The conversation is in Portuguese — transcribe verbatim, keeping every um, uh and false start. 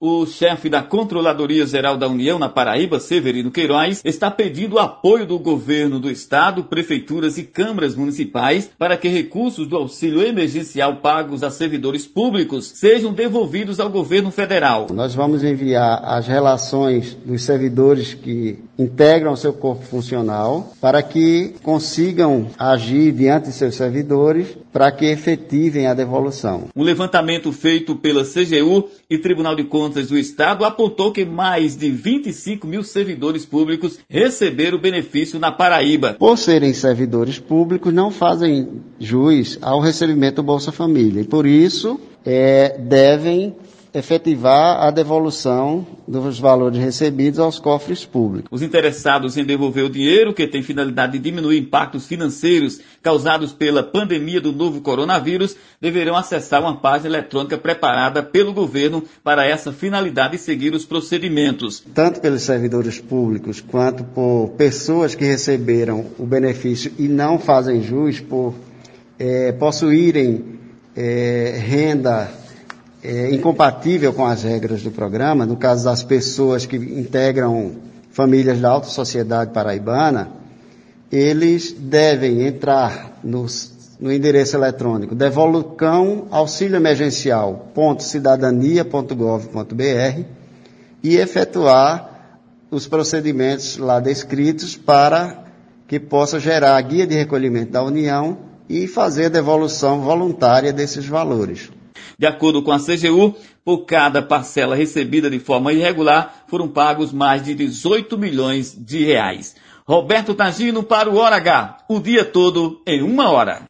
O chefe da Controladoria Geral da União na Paraíba, Severino Queiroz, está pedindo o apoio do governo do estado, prefeituras e câmaras municipais para que recursos do auxílio emergencial pagos a servidores públicos sejam devolvidos ao governo federal. Nós vamos enviar as relações dos servidores que integram o seu corpo funcional para que consigam agir diante de seus servidores para que efetivem a devolução. Um levantamento feito pela C G U e Tribunal de Contas do Estado apontou que mais de vinte e cinco mil servidores públicos receberam benefício na Paraíba. Por serem servidores públicos, não fazem jus ao recebimento do Bolsa Família e, por isso, é, devem efetivar a devolução dos valores recebidos aos cofres públicos. Os interessados em devolver o dinheiro, que tem finalidade de diminuir impactos financeiros causados pela pandemia do novo coronavírus, deverão acessar uma página eletrônica preparada pelo governo para essa finalidade e seguir os procedimentos. Tanto pelos servidores públicos quanto por pessoas que receberam o benefício e não fazem jus por é, possuírem é, renda É, incompatível com as regras do programa, no caso das pessoas que integram famílias da alta sociedade paraibana, eles devem entrar no, no endereço eletrônico devolucão auxílio emergencial ponto cidadania ponto gov ponto br e efetuar os procedimentos lá descritos para que possa gerar a guia de recolhimento da União e fazer a devolução voluntária desses valores. De acordo com a C G U, por cada parcela recebida de forma irregular, foram pagos mais de dezoito milhões de reais. Roberto Tagino para o Hora H, o dia todo em uma hora.